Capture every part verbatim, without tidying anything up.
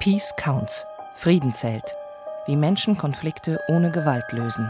Peace Counts. Frieden zählt. Wie Menschen Konflikte ohne Gewalt lösen.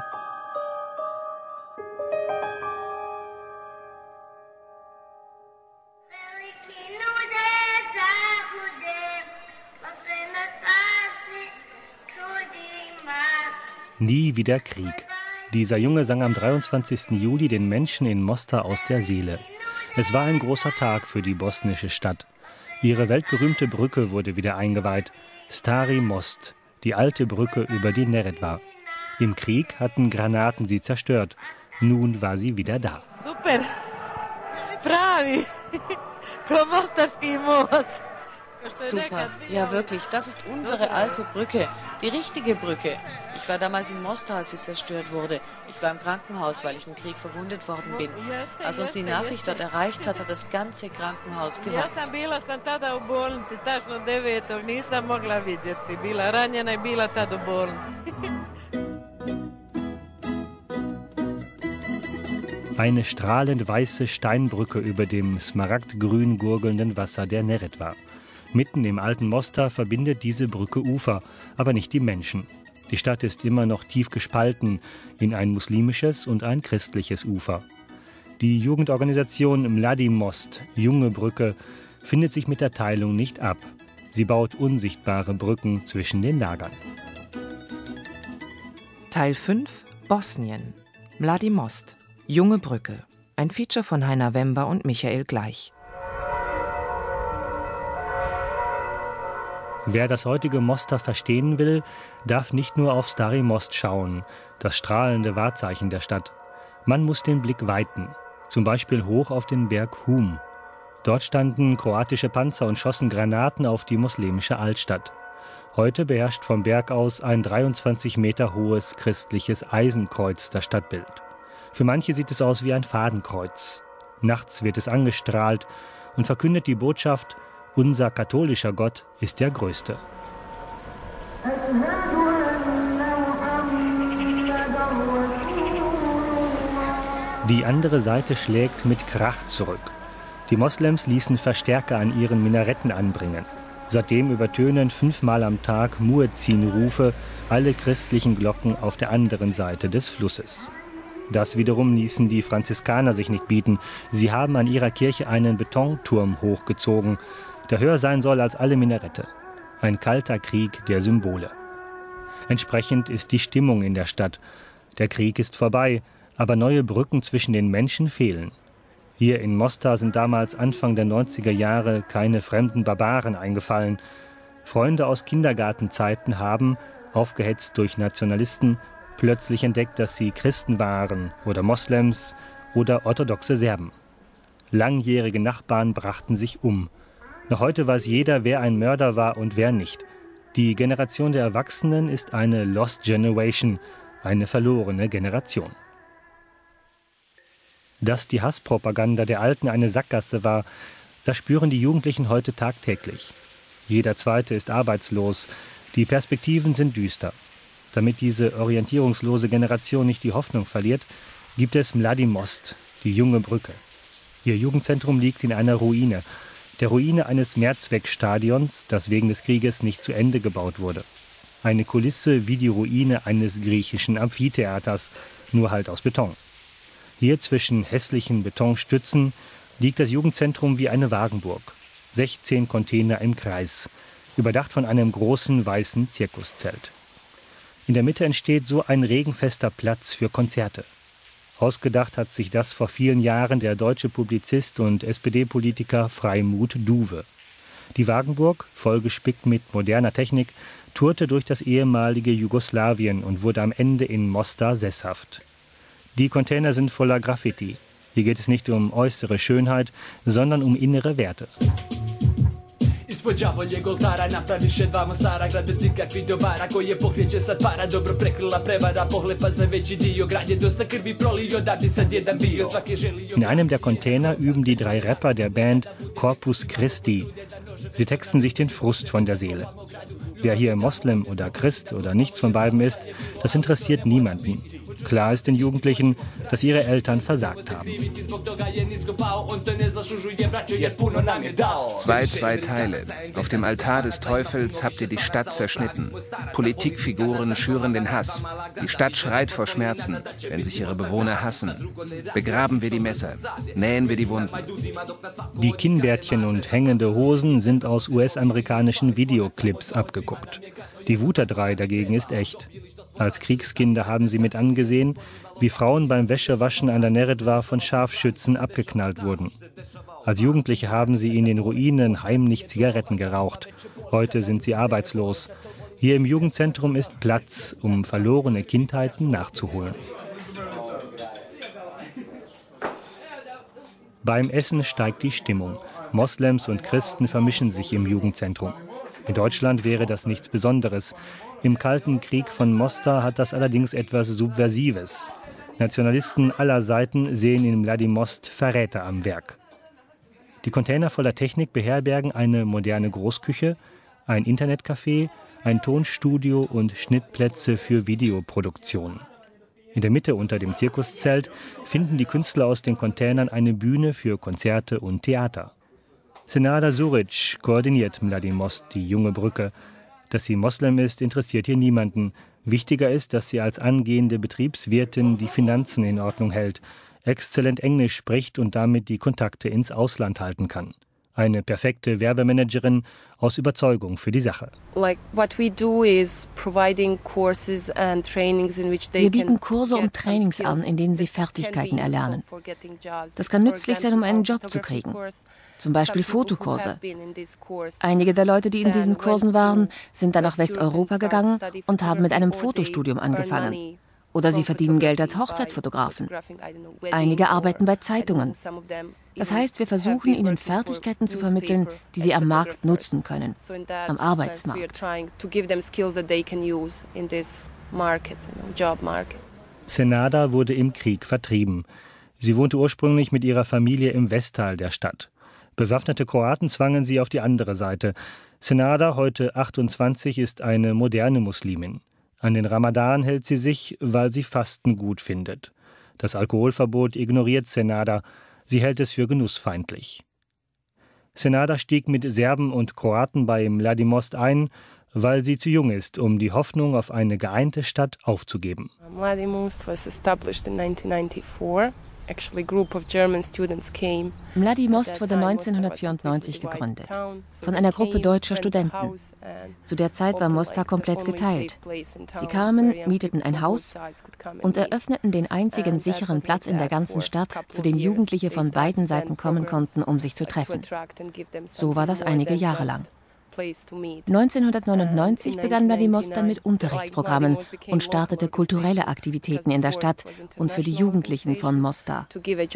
Nie wieder Krieg. Dieser Junge sang am dreiundzwanzigsten Juli den Menschen in Mostar aus der Seele. Es war ein großer Tag für die bosnische Stadt. Ihre weltberühmte Brücke wurde wieder eingeweiht. Stari Most, die alte Brücke über die Neretva. Im Krieg hatten Granaten sie zerstört. Nun war sie wieder da. Super! Bravi! Mostarski most! Super, ja wirklich, das ist unsere alte Brücke, die richtige Brücke. Ich war damals in Mostar, als sie zerstört wurde. Ich war im Krankenhaus, weil ich im Krieg verwundet worden bin. Als uns die Nachricht dort erreicht hat, hat das ganze Krankenhaus geweint. Eine strahlend weiße Steinbrücke über dem smaragdgrün gurgelnden Wasser der Neretva. Mitten im alten Mostar verbindet diese Brücke Ufer, aber nicht die Menschen. Die Stadt ist immer noch tief gespalten in ein muslimisches und ein christliches Ufer. Die Jugendorganisation Mladi Most, Junge Brücke, findet sich mit der Teilung nicht ab. Sie baut unsichtbare Brücken zwischen den Lagern. Teil fünf, Bosnien. Mladi Most, Junge Brücke. Ein Feature von Heiner Wember und Michael Gleich. Wer das heutige Mostar verstehen will, darf nicht nur auf Stari Most schauen, das strahlende Wahrzeichen der Stadt. Man muss den Blick weiten, zum Beispiel hoch auf den Berg Hum. Dort standen kroatische Panzer und schossen Granaten auf die muslimische Altstadt. Heute beherrscht vom Berg aus ein dreiundzwanzig Meter hohes christliches Eisenkreuz das Stadtbild. Für manche sieht es aus wie ein Fadenkreuz. Nachts wird es angestrahlt und verkündet die Botschaft: Unser katholischer Gott ist der Größte. Die andere Seite schlägt mit Krach zurück. Die Moslems ließen Verstärker an ihren Minaretten anbringen. Seitdem übertönen fünfmal am Tag Muezzin-Rufe alle christlichen Glocken auf der anderen Seite des Flusses. Das wiederum ließen die Franziskaner sich nicht bieten. Sie haben an ihrer Kirche einen Betonturm hochgezogen, der höher sein soll als alle Minarette. Ein kalter Krieg der Symbole. Entsprechend ist die Stimmung in der Stadt. Der Krieg ist vorbei, aber neue Brücken zwischen den Menschen fehlen. Hier in Mostar sind damals Anfang der neunziger Jahre keine fremden Barbaren eingefallen. Freunde aus Kindergartenzeiten haben, aufgehetzt durch Nationalisten, plötzlich entdeckt, dass sie Christen waren oder Moslems oder orthodoxe Serben. Langjährige Nachbarn brachten sich um. Noch heute weiß jeder, wer ein Mörder war und wer nicht. Die Generation der Erwachsenen ist eine Lost Generation, eine verlorene Generation. Dass die Hasspropaganda der Alten eine Sackgasse war, das spüren die Jugendlichen heute tagtäglich. Jeder Zweite ist arbeitslos, die Perspektiven sind düster. Damit diese orientierungslose Generation nicht die Hoffnung verliert, gibt es Mladi Most, die junge Brücke. Ihr Jugendzentrum liegt in einer Ruine, der Ruine eines Mehrzweckstadions, das wegen des Krieges nicht zu Ende gebaut wurde. Eine Kulisse wie die Ruine eines griechischen Amphitheaters, nur halt aus Beton. Hier zwischen hässlichen Betonstützen liegt das Jugendzentrum wie eine Wagenburg. sechzehn Container im Kreis, überdacht von einem großen weißen Zirkuszelt. In der Mitte entsteht so ein regenfester Platz für Konzerte. Ausgedacht hat sich das vor vielen Jahren der deutsche Publizist und S P D-Politiker Freimut Duwe. Die Wagenburg, vollgespickt mit moderner Technik, tourte durch das ehemalige Jugoslawien und wurde am Ende in Mostar sesshaft. Die Container sind voller Graffiti. Hier geht es nicht um äußere Schönheit, sondern um innere Werte. In einem der Container üben die drei Rapper der Band Corpus Christi. Sie texten sich den Frust von der Seele. Wer hier Moslem oder Christ oder nichts von beiden ist, das interessiert niemanden. Klar ist den Jugendlichen, dass ihre Eltern versagt haben. Zwei, zwei Teile. Auf dem Altar des Teufels habt ihr die Stadt zerschnitten. Politikfiguren schüren den Hass. Die Stadt schreit vor Schmerzen, wenn sich ihre Bewohner hassen. Begraben wir die Messer, nähen wir die Wunden. Die Kinnbärtchen und hängende Hosen sind aus U S-amerikanischen Videoclips abgeguckt. Die Wuta-drei dagegen ist echt. Als Kriegskinder haben sie mit angesehen, wie Frauen beim Wäschewaschen an der Neretva von Scharfschützen abgeknallt wurden. Als Jugendliche haben sie in den Ruinen heimlich Zigaretten geraucht. Heute sind sie arbeitslos. Hier im Jugendzentrum ist Platz, um verlorene Kindheiten nachzuholen. Beim Essen steigt die Stimmung. Moslems und Christen vermischen sich im Jugendzentrum. In Deutschland wäre das nichts Besonderes. Im Kalten Krieg von Mostar hat das allerdings etwas Subversives. Nationalisten aller Seiten sehen in Mladimost Verräter am Werk. Die Container voller Technik beherbergen eine moderne Großküche, ein Internetcafé, ein Tonstudio und Schnittplätze für Videoproduktionen. In der Mitte unter dem Zirkuszelt finden die Künstler aus den Containern eine Bühne für Konzerte und Theater. Senada Suric koordiniert Mladimost, die junge Brücke. Dass sie Moslem ist, interessiert hier niemanden. Wichtiger ist, dass sie als angehende Betriebswirtin die Finanzen in Ordnung hält, exzellent Englisch spricht und damit die Kontakte ins Ausland halten kann. Eine perfekte Werbemanagerin aus Überzeugung für die Sache. Wir bieten Kurse und Trainings an, in denen sie Fertigkeiten erlernen. Das kann nützlich sein, um einen Job zu kriegen. Zum Beispiel Fotokurse. Einige der Leute, die in diesen Kursen waren, sind dann nach Westeuropa gegangen und haben mit einem Fotostudium angefangen. Oder sie verdienen Geld als Hochzeitsfotografen. Einige arbeiten bei Zeitungen. Das heißt, wir versuchen, ihnen Fertigkeiten zu vermitteln, die sie am Markt nutzen können, am Arbeitsmarkt. Senada wurde im Krieg vertrieben. Sie wohnte ursprünglich mit ihrer Familie im Westteil der Stadt. Bewaffnete Kroaten zwangen sie auf die andere Seite. Senada, heute achtundzwanzig, ist eine moderne Muslimin. An den Ramadan hält sie sich, weil sie Fasten gut findet. Das Alkoholverbot ignoriert Senada. Sie hält es für genussfeindlich. Senada stieg mit Serben und Kroaten bei Mladimost ein, weil sie zu jung ist, um die Hoffnung auf eine geeinte Stadt aufzugeben. Mladimost was established in nineteen ninety-four. Mladimost wurde neunzehnhundertvierundneunzig gegründet, von einer Gruppe deutscher Studenten. Zu der Zeit war Mostar komplett geteilt. Sie kamen, mieteten ein Haus und eröffneten den einzigen sicheren Platz in der ganzen Stadt, zu dem Jugendliche von beiden Seiten kommen konnten, um sich zu treffen. So war das einige Jahre lang. neunzehnhundertneunundneunzig begann Mladimost dann mit Unterrichtsprogrammen und startete kulturelle Aktivitäten in der Stadt und für die Jugendlichen von Mostar.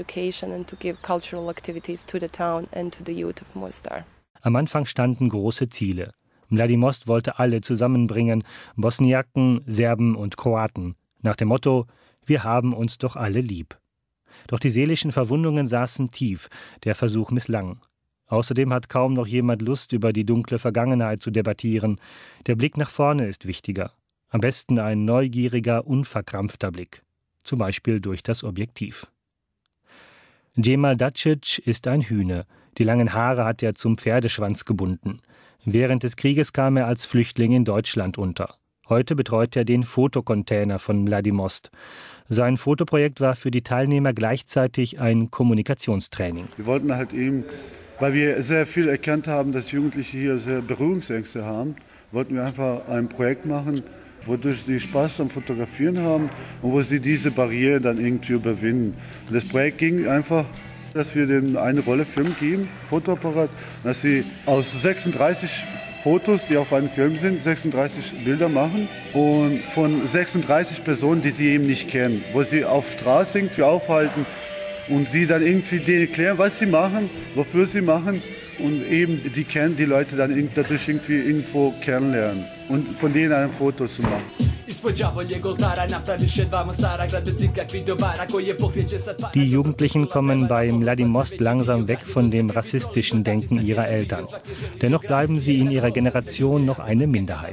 Am Anfang standen große Ziele. Mladimost wollte alle zusammenbringen, Bosniaken, Serben und Kroaten, nach dem Motto: Wir haben uns doch alle lieb. Doch die seelischen Verwundungen saßen tief, der Versuch misslang. Außerdem hat kaum noch jemand Lust, über die dunkle Vergangenheit zu debattieren. Der Blick nach vorne ist wichtiger. Am besten ein neugieriger, unverkrampfter Blick. Zum Beispiel durch das Objektiv. Cemal Dacic ist ein Hühne. Die langen Haare hat er zum Pferdeschwanz gebunden. Während des Krieges kam er als Flüchtling in Deutschland unter. Heute betreut er den Fotocontainer von Mladimost. Sein Fotoprojekt war für die Teilnehmer gleichzeitig ein Kommunikationstraining. Wir wollten halt eben, weil wir sehr viel erkannt haben, dass Jugendliche hier sehr Berührungsängste haben, wollten wir einfach ein Projekt machen, wodurch sie Spaß am Fotografieren haben und wo sie diese Barriere dann irgendwie überwinden. Und das Projekt ging einfach, dass wir denen eine Rolle Film geben, Fotoapparat, dass sie aus sechsunddreißig Fotos, die auf einem Film sind, sechsunddreißig Bilder machen und von sechsunddreißig Personen, die sie eben nicht kennen, wo sie auf Straße irgendwie aufhalten, und sie dann irgendwie denen erklären, was sie machen, wofür sie machen und eben die, kennen, die Leute dann dadurch irgendwie irgendwo kennenlernen und von denen ein Foto zu machen. Die Jugendlichen kommen bei Mladi Most langsam weg von dem rassistischen Denken ihrer Eltern. Dennoch bleiben sie in ihrer Generation noch eine Minderheit.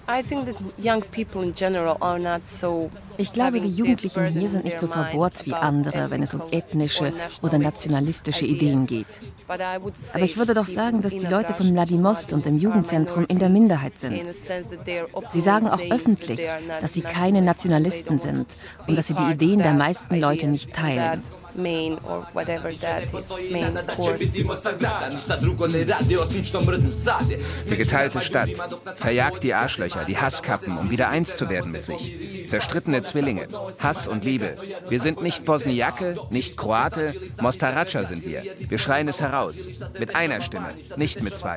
Ich glaube, die Jugendlichen hier sind nicht so verbohrt wie andere, wenn es um ethnische oder nationalistische Ideen geht. Aber ich würde doch sagen, dass die Leute von Mladi Most und dem Jugendzentrum in der Minderheit sind. Sie sagen auch öffentlich, dass sie keine Nationalisten sind und dass sie die Ideen der meisten Leute nicht teilen. Main or whatever that is, main course. Die geteilte Stadt verjagt die Arschlöcher, die Hasskappen, um wieder eins zu werden mit sich. Zerstrittene Zwillinge, Hass und Liebe. Wir sind nicht Bosniake, nicht Kroate, Mostaraca sind wir. Wir schreien es heraus, mit einer Stimme, nicht mit zwei.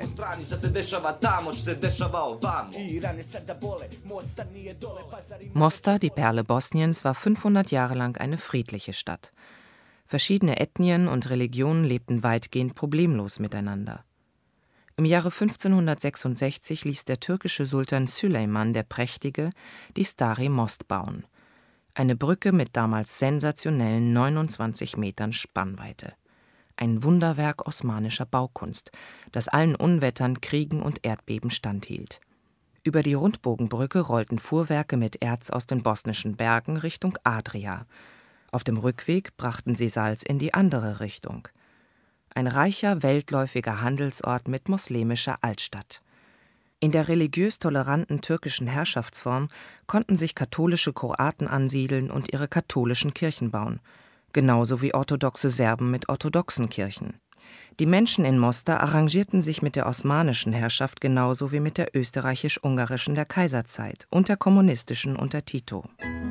Mostar, die Perle Bosniens, war fünfhundert Jahre lang eine friedliche Stadt. Verschiedene Ethnien und Religionen lebten weitgehend problemlos miteinander. Im Jahre fünfzehnhundertsechsundsechzig ließ der türkische Sultan Süleyman der Prächtige die Stari Most bauen. Eine Brücke mit damals sensationellen neunundzwanzig Metern Spannweite. Ein Wunderwerk osmanischer Baukunst, das allen Unwettern, Kriegen und Erdbeben standhielt. Über die Rundbogenbrücke rollten Fuhrwerke mit Erz aus den bosnischen Bergen Richtung Adria. Auf dem Rückweg brachten sie Salz in die andere Richtung. Ein reicher, weltläufiger Handelsort mit moslemischer Altstadt. In der religiös toleranten türkischen Herrschaftsform konnten sich katholische Kroaten ansiedeln und ihre katholischen Kirchen bauen, genauso wie orthodoxe Serben mit orthodoxen Kirchen. Die Menschen in Mostar arrangierten sich mit der osmanischen Herrschaft genauso wie mit der österreichisch-ungarischen der Kaiserzeit und der kommunistischen unter Tito.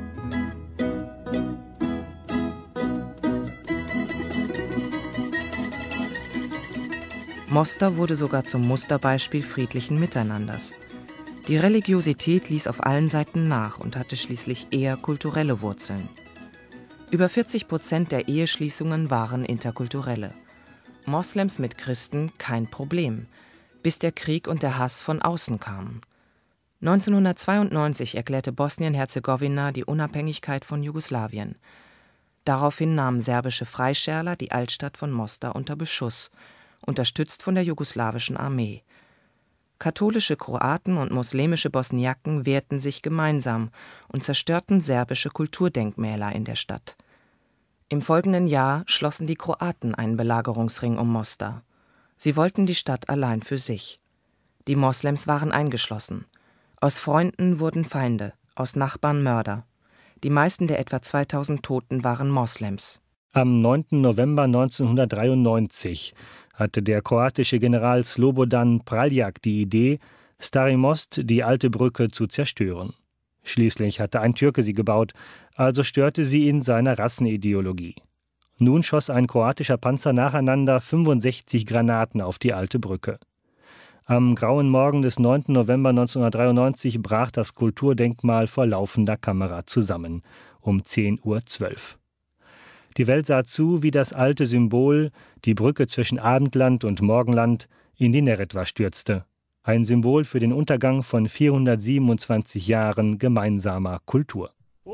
Mostar wurde sogar zum Musterbeispiel friedlichen Miteinanders. Die Religiosität ließ auf allen Seiten nach und hatte schließlich eher kulturelle Wurzeln. Über vierzig Prozent der Eheschließungen waren interkulturelle. Moslems mit Christen kein Problem, bis der Krieg und der Hass von außen kamen. neunzehnhundertzweiundneunzig erklärte Bosnien-Herzegowina die Unabhängigkeit von Jugoslawien. Daraufhin nahmen serbische Freischärler die Altstadt von Mostar unter Beschuss, unterstützt von der jugoslawischen Armee. Katholische Kroaten und muslimische Bosniaken wehrten sich gemeinsam und zerstörten serbische Kulturdenkmäler in der Stadt. Im folgenden Jahr schlossen die Kroaten einen Belagerungsring um Mostar. Sie wollten die Stadt allein für sich. Die Moslems waren eingeschlossen. Aus Freunden wurden Feinde, aus Nachbarn Mörder. Die meisten der etwa zweitausend Toten waren Moslems. Am neunten November neunzehnhundertdreiundneunzig hatte der kroatische General Slobodan Praljak die Idee, Stari Most, die alte Brücke, zu zerstören. Schließlich hatte ein Türke sie gebaut, also störte sie ihn seiner Rassenideologie. Nun schoss ein kroatischer Panzer nacheinander fünfundsechzig Granaten auf die alte Brücke. Am grauen Morgen des neunten November neunzehnhundertdreiundneunzig brach das Kulturdenkmal vor laufender Kamera zusammen, um zehn Uhr zwölf. Die Welt sah zu, wie das alte Symbol, die Brücke zwischen Abendland und Morgenland, in die Neretva stürzte. Ein Symbol für den Untergang von vierhundertsiebenundzwanzig Jahren gemeinsamer Kultur.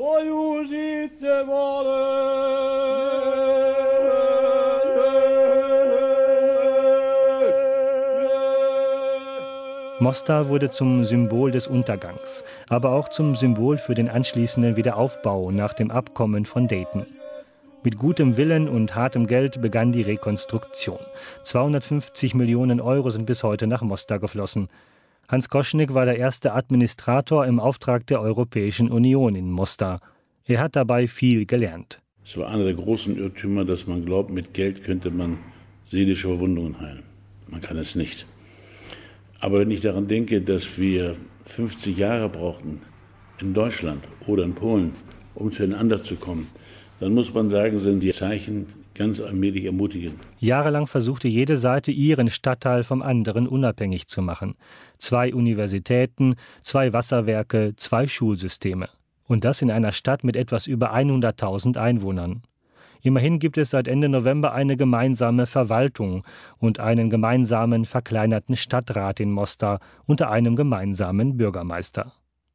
Mostar wurde zum Symbol des Untergangs, aber auch zum Symbol für den anschließenden Wiederaufbau nach dem Abkommen von Dayton. Mit gutem Willen und hartem Geld begann die Rekonstruktion. zweihundertfünfzig Millionen Euro sind bis heute nach Mostar geflossen. Hans Koschnick war der erste Administrator im Auftrag der Europäischen Union in Mostar. Er hat dabei viel gelernt. Es war einer der großen Irrtümer, dass man glaubt, mit Geld könnte man seelische Verwundungen heilen. Man kann es nicht. Aber wenn ich daran denke, dass wir fünfzig Jahre brauchten in Deutschland oder in Polen, um zueinander zu kommen, dann muss man sagen, sind die Zeichen ganz allmählich ermutigend. Jahrelang versuchte jede Seite, ihren Stadtteil vom anderen unabhängig zu machen. Zwei Universitäten, zwei Wasserwerke, zwei Schulsysteme. Und das in einer Stadt mit etwas über hunderttausend Einwohnern. Immerhin gibt es seit Ende November eine gemeinsame Verwaltung und einen gemeinsamen verkleinerten Stadtrat in Mostar unter einem gemeinsamen Bürgermeister.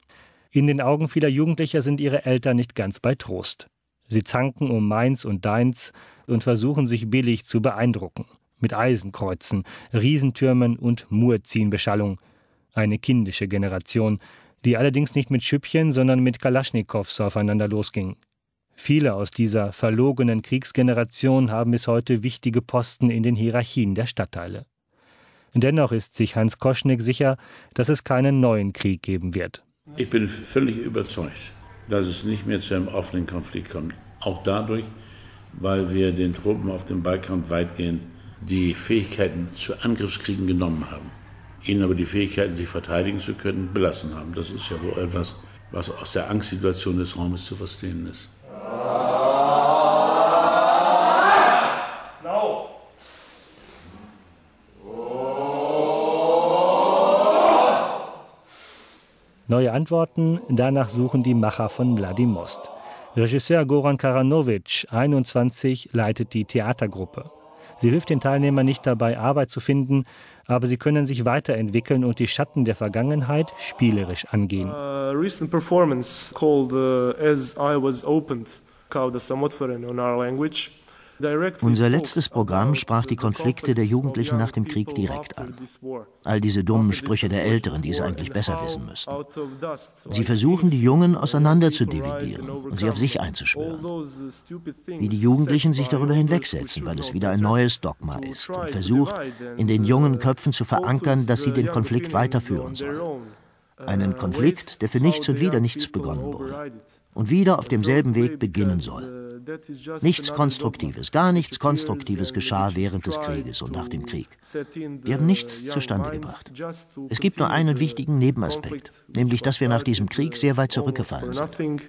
In den Augen vieler Jugendlicher sind ihre Eltern nicht ganz bei Trost. Sie zanken um meins und deins und versuchen sich billig zu beeindrucken. Mit Eisenkreuzen, Riesentürmen und Muezzinbeschallung. Eine kindische Generation, die allerdings nicht mit Schüppchen, sondern mit Kalaschnikows aufeinander losging. Viele aus dieser verlogenen Kriegsgeneration haben bis heute wichtige Posten in den Hierarchien der Stadtteile. Dennoch ist sich Hans Koschnick sicher, dass es keinen neuen Krieg geben wird. Ich bin völlig überzeugt, dass es nicht mehr zu einem offenen Konflikt kommt. Auch dadurch, weil wir den Truppen auf dem Balkan weitgehend die Fähigkeiten zu Angriffskriegen genommen haben. Ihnen aber die Fähigkeiten, sich verteidigen zu können, belassen haben. Das ist ja wohl etwas, was aus der Angstsituation des Raumes zu verstehen ist. Neue Antworten, danach suchen die Macher von Mladimost. Regisseur Goran Karanovic, einundzwanzig, leitet die Theatergruppe. Sie hilft den Teilnehmern nicht dabei, Arbeit zu finden, aber sie können sich weiterentwickeln und die Schatten der Vergangenheit spielerisch angehen. Uh, recent performance called uh, As I Was Opened, Kao da Samotvoren on our language. Unser letztes Programm sprach die Konflikte der Jugendlichen nach dem Krieg direkt an. All diese dummen Sprüche der Älteren, die es eigentlich besser wissen müssten. Sie versuchen, die Jungen auseinander zu dividieren und sie auf sich einzuschwören. Wie die Jugendlichen sich darüber hinwegsetzen, weil es wieder ein neues Dogma ist und versucht, in den jungen Köpfen zu verankern, dass sie den Konflikt weiterführen sollen. Einen Konflikt, der für nichts und wieder nichts begonnen wurde und wieder auf demselben Weg beginnen soll. Nichts Konstruktives, gar nichts Konstruktives geschah während des Krieges und nach dem Krieg. Wir haben nichts zustande gebracht. Es gibt nur einen wichtigen Nebenaspekt, nämlich, dass wir nach diesem Krieg sehr weit zurückgefallen sind.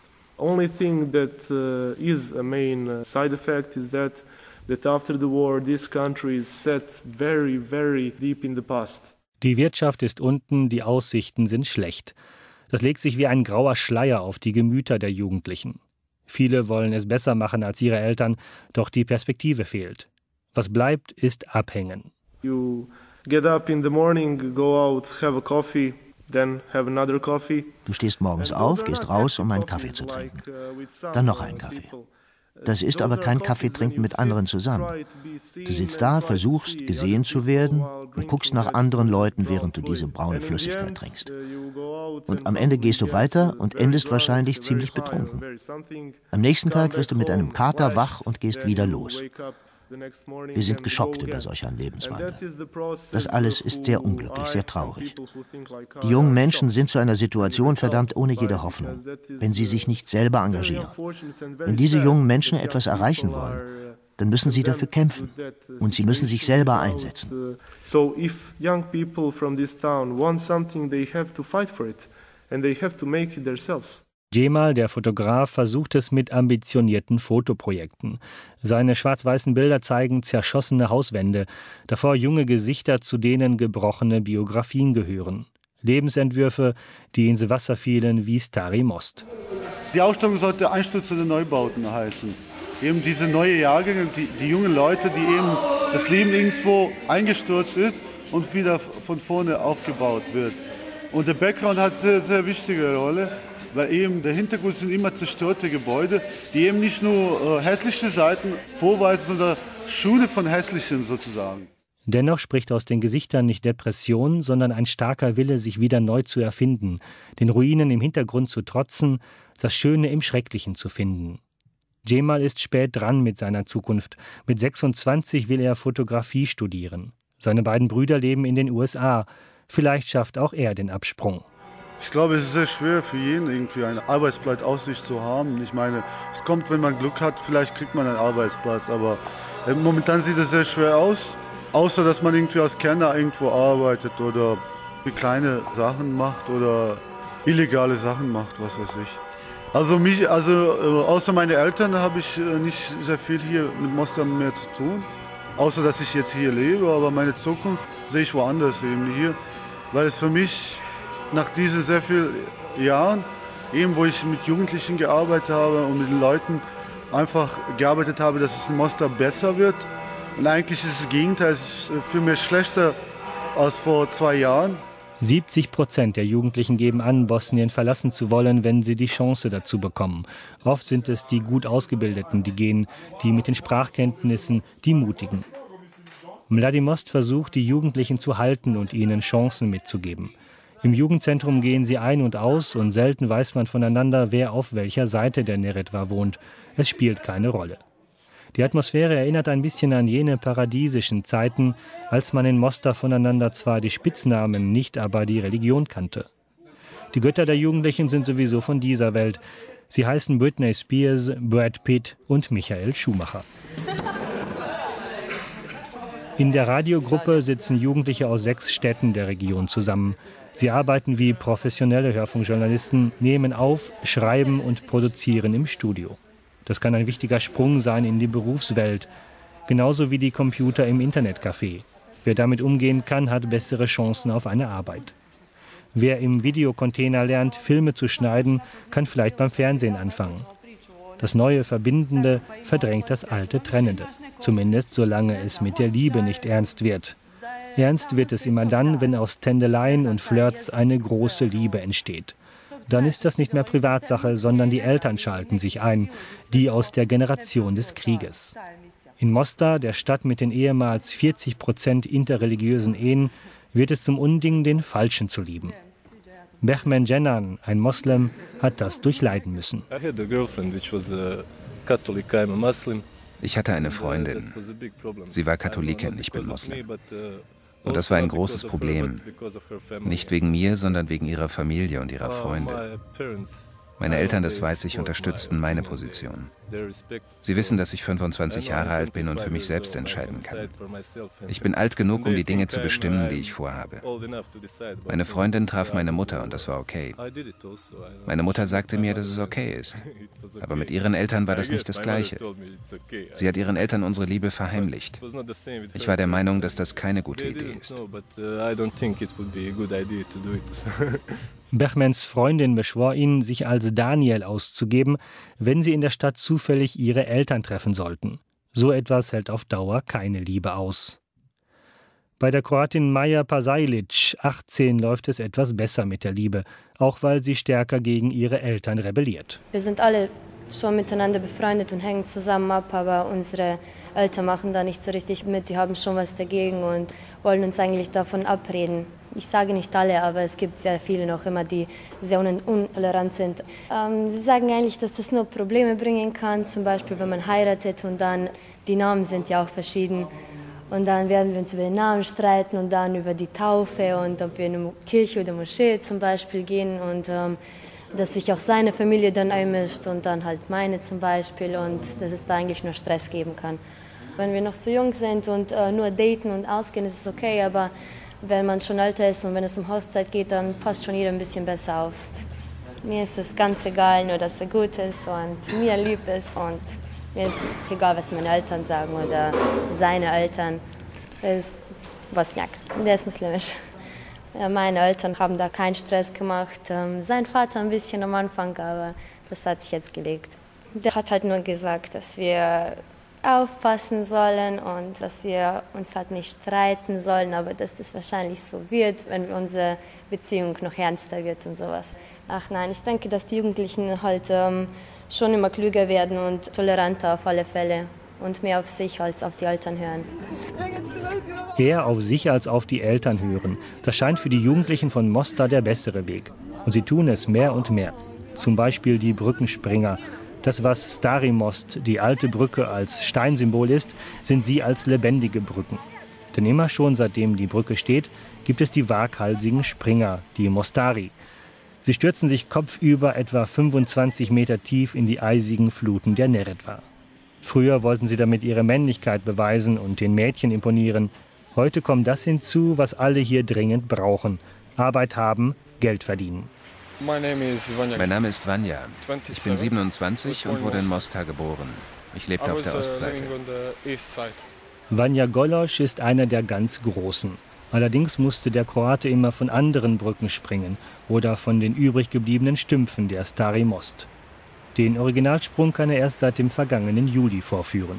Die Wirtschaft ist unten, die Aussichten sind schlecht. Das legt sich wie ein grauer Schleier auf die Gemüter der Jugendlichen. Viele wollen es besser machen als ihre Eltern, doch die Perspektive fehlt. Was bleibt, ist Abhängen. You get up in the morning, go out, have a coffee, then have another coffee. Du stehst morgens auf, gehst raus, um einen Kaffee zu trinken. Dann noch einen Kaffee. Das ist aber kein Kaffeetrinken mit anderen zusammen. Du sitzt da, versuchst, gesehen zu werden und guckst nach anderen Leuten, während du diese braune Flüssigkeit trinkst. Und am Ende gehst du weiter und endest wahrscheinlich ziemlich betrunken. Am nächsten Tag wirst du mit einem Kater wach und gehst wieder los. Wir sind geschockt über solch einen Lebenswandel. Das alles ist sehr unglücklich, sehr traurig. Die jungen Menschen sind zu einer Situation verdammt ohne jede Hoffnung, wenn sie sich nicht selber engagieren. Wenn diese jungen Menschen etwas erreichen wollen, dann müssen sie dafür kämpfen und sie müssen sich selber einsetzen. So if young people from this town want something, they have to fight for it and they have to make it themselves. Cemal, der Fotograf, versucht es mit ambitionierten Fotoprojekten. Seine schwarz-weißen Bilder zeigen zerschossene Hauswände, davor junge Gesichter, zu denen gebrochene Biografien gehören. Lebensentwürfe, die ins Wasser fielen wie Stary Most. Die Ausstellung sollte Einstürzende Neubauten heißen. Eben diese neue Jahrgänge, die, die jungen Leute, die eben das Leben irgendwo eingestürzt ist und wieder von vorne aufgebaut wird. Und der Background hat eine sehr, sehr wichtige Rolle. Weil eben der Hintergrund sind immer zerstörte Gebäude, die eben nicht nur äh, hässliche Seiten vorweisen, sondern Schuhe von hässlichen sozusagen. Dennoch spricht aus den Gesichtern nicht Depression, sondern ein starker Wille, sich wieder neu zu erfinden, den Ruinen im Hintergrund zu trotzen, das Schöne im Schrecklichen zu finden. Cemal ist spät dran mit seiner Zukunft. Mit sechsundzwanzig will er Fotografie studieren. Seine beiden Brüder leben in den U S A. Vielleicht schafft auch er den Absprung. Ich glaube, es ist sehr schwer für jeden, irgendwie einen Arbeitsplatz aus sich zu haben. Ich meine, es kommt, wenn man Glück hat, vielleicht kriegt man einen Arbeitsplatz, aber momentan sieht es sehr schwer aus. Außer, dass man irgendwie als Kellner irgendwo arbeitet oder kleine Sachen macht oder illegale Sachen macht, was weiß ich. Also, mich, also außer meine Eltern habe ich nicht sehr viel hier mit Mostar mehr zu tun. Außer, dass ich jetzt hier lebe, aber meine Zukunft sehe ich woanders eben hier. Weil es für mich nach diesen sehr vielen Jahren, eben wo ich mit Jugendlichen gearbeitet habe und mit den Leuten einfach gearbeitet habe, dass es in Mostar besser wird. Und eigentlich ist das Gegenteil, es ist viel mehr schlechter als vor zwei Jahren. siebzig Prozent der Jugendlichen geben an, Bosnien verlassen zu wollen, wenn sie die Chance dazu bekommen. Oft sind es die gut Ausgebildeten, die gehen, die mit den Sprachkenntnissen, die Mutigen. Mladi Most versucht, die Jugendlichen zu halten und ihnen Chancen mitzugeben. Im Jugendzentrum gehen sie ein und aus und selten weiß man voneinander, wer auf welcher Seite der Neretva wohnt. Es spielt keine Rolle. Die Atmosphäre erinnert ein bisschen an jene paradiesischen Zeiten, als man in Mostar voneinander zwar die Spitznamen, nicht aber die Religion kannte. Die Götter der Jugendlichen sind sowieso von dieser Welt. Sie heißen Britney Spears, Brad Pitt und Michael Schumacher. In der Radiogruppe sitzen Jugendliche aus sechs Städten der Region zusammen. Sie arbeiten wie professionelle Hörfunkjournalisten, nehmen auf, schreiben und produzieren im Studio. Das kann ein wichtiger Sprung sein in die Berufswelt, genauso wie die Computer im Internetcafé. Wer damit umgehen kann, hat bessere Chancen auf eine Arbeit. Wer im Videocontainer lernt, Filme zu schneiden, kann vielleicht beim Fernsehen anfangen. Das neue Verbindende verdrängt das alte Trennende. Zumindest solange es mit der Liebe nicht ernst wird. Ernst wird es immer dann, wenn aus Tändeleien und Flirts eine große Liebe entsteht. Dann ist das nicht mehr Privatsache, sondern die Eltern schalten sich ein, die aus der Generation des Krieges. In Mostar, der Stadt mit den ehemals vierzig Prozent interreligiösen Ehen, wird es zum Unding, den Falschen zu lieben. Behmen Cenan, ein Moslem, hat das durchleiden müssen. Ich hatte eine Freundin. Sie war Katholikin, ich bin Moslem. Und das war ein großes Problem. Nicht wegen mir, sondern wegen ihrer Familie und ihrer Freunde. Meine Eltern, das weiß ich, unterstützten meine Position. Sie wissen, dass ich fünfundzwanzig Jahre alt bin und für mich selbst entscheiden kann. Ich bin alt genug, um die Dinge zu bestimmen, die ich vorhabe. Meine Freundin traf meine Mutter und das war okay. Meine Mutter sagte mir, dass es okay ist. Aber mit ihren Eltern war das nicht das Gleiche. Sie hat ihren Eltern unsere Liebe verheimlicht. Ich war der Meinung, dass das keine gute Idee ist. Behmens Freundin beschwor ihn, sich als Daniel auszugeben, wenn sie in der Stadt zufällig ihre Eltern treffen sollten. So etwas hält auf Dauer keine Liebe aus. Bei der Kroatin Maja Pasajlic, achtzehn, läuft es etwas besser mit der Liebe, auch weil sie stärker gegen ihre Eltern rebelliert. Wir sind alle schon miteinander befreundet und hängen zusammen ab, aber unsere Eltern machen da nicht so richtig mit, die haben schon was dagegen und wollen uns eigentlich davon abreden. Ich sage nicht alle, aber es gibt sehr viele noch immer, die sehr intolerant sind. Ähm, sie sagen eigentlich, dass das nur Probleme bringen kann, zum Beispiel wenn man heiratet und dann, die Namen sind ja auch verschieden. Und dann werden wir uns über den Namen streiten und dann über die Taufe und ob wir in eine Kirche oder Moschee zum Beispiel gehen und ähm, dass sich auch seine Familie dann einmischt und dann halt meine zum Beispiel und dass es da eigentlich nur Stress geben kann. Wenn wir noch so jung sind und äh, nur daten und ausgehen, ist es okay, aber wenn man schon älter ist und wenn es um Hochzeit geht, dann passt schon jeder ein bisschen besser auf. Mir ist es ganz egal, nur dass er gut ist und mir lieb ist und mir ist egal, was meine Eltern sagen oder seine Eltern. Er ist Bosniak, der ist muslimisch. Ja, meine Eltern haben da keinen Stress gemacht. Ähm, sein Vater ein bisschen am Anfang, aber das hat sich jetzt gelegt. Der hat halt nur gesagt, dass wir aufpassen sollen und dass wir uns halt nicht streiten sollen, aber dass das wahrscheinlich so wird, wenn unsere Beziehung noch ernster wird und sowas. Ach nein, ich denke, dass die Jugendlichen halt ähm, schon immer klüger werden und toleranter auf alle Fälle und mehr auf sich als auf die Eltern hören. Eher auf sich als auf die Eltern hören. Das scheint für die Jugendlichen von Mostar der bessere Weg. Und sie tun es mehr und mehr. Zum Beispiel die Brückenspringer. Das, was Stari Most, die alte Brücke, als Steinsymbol ist, sind sie als lebendige Brücken. Denn immer schon, seitdem die Brücke steht, gibt es die waghalsigen Springer, die Mostari. Sie stürzen sich kopfüber etwa fünfundzwanzig Meter tief in die eisigen Fluten der Neretva. Früher wollten sie damit ihre Männlichkeit beweisen und den Mädchen imponieren. Heute kommt das hinzu, was alle hier dringend brauchen. Arbeit haben, Geld verdienen. Mein Name ist Vanja. Ich bin siebenundzwanzig und wurde in Mostar geboren. Ich lebte auf der Ostseite. Vanja Golosch ist einer der ganz Großen. Allerdings musste der Kroate immer von anderen Brücken springen oder von den übrig gebliebenen Stümpfen der Stari Most. Den Originalsprung kann er erst seit dem vergangenen Juli vorführen.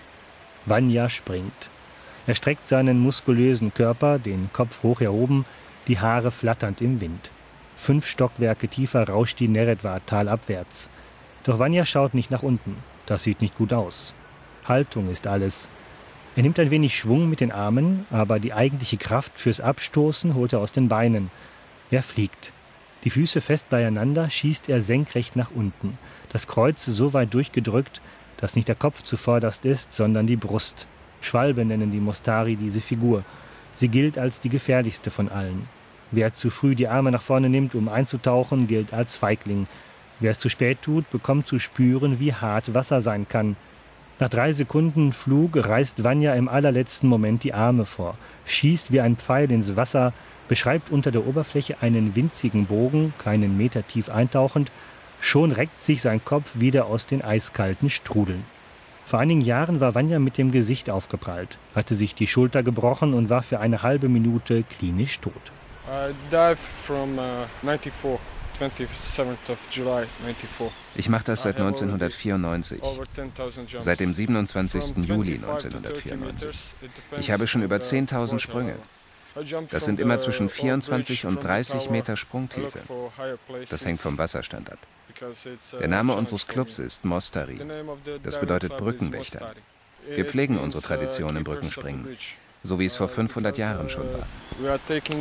Vanja springt. Er streckt seinen muskulösen Körper, den Kopf hoch erhoben, die Haare flatternd im Wind. Fünf Stockwerke tiefer rauscht die Neretva talabwärts. Doch Vanja schaut nicht nach unten. Das sieht nicht gut aus. Haltung ist alles. Er nimmt ein wenig Schwung mit den Armen, aber die eigentliche Kraft fürs Abstoßen holt er aus den Beinen. Er fliegt. Die Füße fest beieinander, schießt er senkrecht nach unten. Das Kreuz so weit durchgedrückt, dass nicht der Kopf zuvorderst ist, sondern die Brust. Schwalbe nennen die Mostari diese Figur. Sie gilt als die gefährlichste von allen. Wer zu früh die Arme nach vorne nimmt, um einzutauchen, gilt als Feigling. Wer es zu spät tut, bekommt zu spüren, wie hart Wasser sein kann. Nach drei Sekunden Flug reißt Vanja im allerletzten Moment die Arme vor, schießt wie ein Pfeil ins Wasser, beschreibt unter der Oberfläche einen winzigen Bogen, keinen Meter tief eintauchend, schon reckt sich sein Kopf wieder aus den eiskalten Strudeln. Vor einigen Jahren war Vanja mit dem Gesicht aufgeprallt, hatte sich die Schulter gebrochen und war für eine halbe Minute klinisch tot. I dive from uh, ninety-four. Ich mache das seit neunzehnhundertvierundneunzig, seit dem siebenundzwanzigsten Juli neunzehnhundertvierundneunzig. Ich habe schon über zehntausend Sprünge. Das sind immer zwischen vierundzwanzig und dreißig Meter Sprungtiefe. Das hängt vom Wasserstand ab. Der Name unseres Clubs ist Mostari. Das bedeutet Brückenwächter. Wir pflegen unsere Tradition im Brückenspringen, so wie es vor fünfhundert Jahren schon war.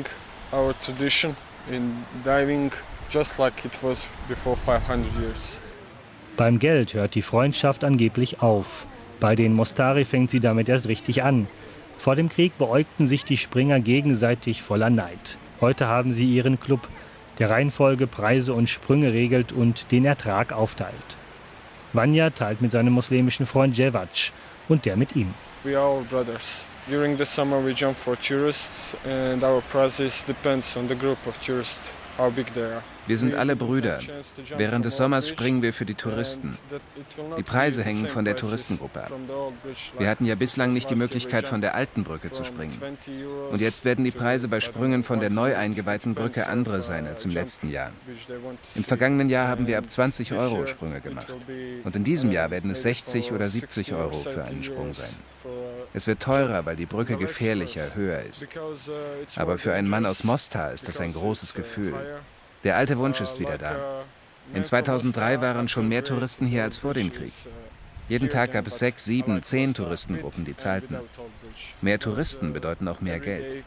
Just like it was before five hundred years. Beim Geld hört die Freundschaft angeblich auf. Bei den Mostari fängt sie damit erst richtig an. Vor dem Krieg beäugten sich die Springer gegenseitig voller Neid. Heute haben sie ihren Club, der Reihenfolge, Preise und Sprünge regelt und den Ertrag aufteilt. Vanja teilt mit seinem muslimischen Freund Jevac und der mit ihm. We are all brothers. During the summer we jump for tourists and our prices depends on the group of tourists. Wir sind alle Brüder. Während des Sommers springen wir für die Touristen. Die Preise hängen von der Touristengruppe ab. Wir hatten ja bislang nicht die Möglichkeit, von der alten Brücke zu springen. Und jetzt werden die Preise bei Sprüngen von der neu eingeweihten Brücke andere sein als im letzten Jahr. Im vergangenen Jahr haben wir ab zwanzig Euro Sprünge gemacht. Und in diesem Jahr werden es sechzig oder siebzig Euro für einen Sprung sein. Es wird teurer, weil die Brücke gefährlicher, höher ist. Aber für einen Mann aus Mostar ist das ein großes Gefühl. Der alte Wunsch ist wieder da. In zweitausenddrei waren schon mehr Touristen hier als vor dem Krieg. Jeden Tag gab es sechs, sieben, zehn Touristengruppen, die zahlten. Mehr Touristen bedeuten auch mehr Geld.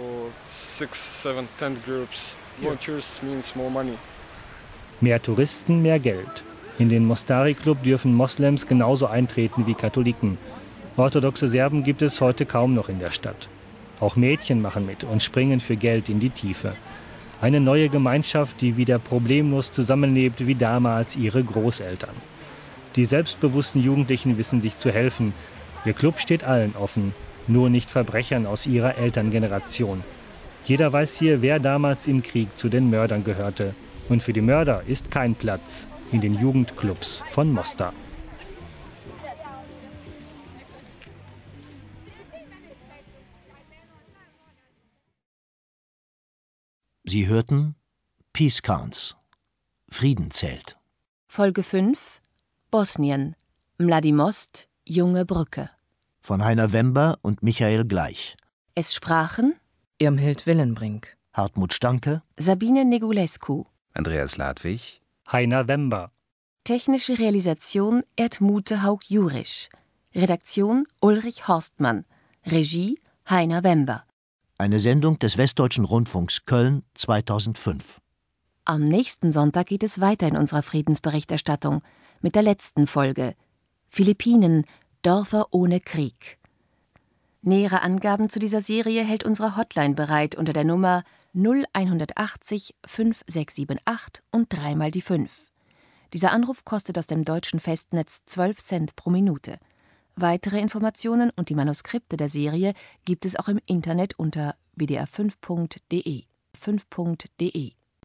Mehr Touristen, mehr Geld. In den Mostari-Club dürfen Moslems genauso eintreten wie Katholiken. Orthodoxe Serben gibt es heute kaum noch in der Stadt. Auch Mädchen machen mit und springen für Geld in die Tiefe. Eine neue Gemeinschaft, die wieder problemlos zusammenlebt wie damals ihre Großeltern. Die selbstbewussten Jugendlichen wissen sich zu helfen. Ihr Club steht allen offen, nur nicht Verbrechern aus ihrer Elterngeneration. Jeder weiß hier, wer damals im Krieg zu den Mördern gehörte. Und für die Mörder ist kein Platz in den Jugendclubs von Mostar. Sie hörten Peace Counts. Frieden zählt. Folge fünf. Bosnien. Mladi Most, Junge Brücke. Von Heiner Wember und Michael Gleich. Es sprachen Irmhild Willenbrink, Hartmut Stanke, Sabine Negulescu, Andreas Ladwig, Heiner Wember. Technische Realisation Erdmute Haug-Jurisch. Redaktion Ulrich Horstmann. Regie Heiner Wember. Eine Sendung des Westdeutschen Rundfunks Köln zweitausendfünf. Am nächsten Sonntag geht es weiter in unserer Friedensberichterstattung mit der letzten Folge Philippinen, Dörfer ohne Krieg. Nähere Angaben zu dieser Serie hält unsere Hotline bereit unter der Nummer null einhundertachtzig fünf sechs sieben acht und dreimal die fünf. Dieser Anruf kostet aus dem deutschen Festnetz zwölf Cent pro Minute. Weitere Informationen und die Manuskripte der Serie gibt es auch im Internet unter w d r fünf punkt d e. fünf punkt d e